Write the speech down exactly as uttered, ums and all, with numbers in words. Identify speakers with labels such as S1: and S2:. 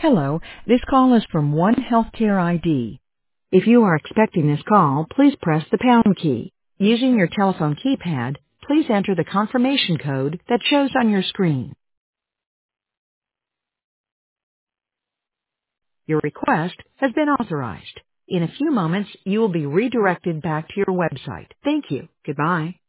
S1: Hello, this call is from One Healthcare I D. If you are expecting this call, please press the pound key. Using your telephone keypad, please enter the confirmation code that shows on your screen. Your request has been authorized. In a few moments, you will be redirected back to your website. Thank you. Goodbye.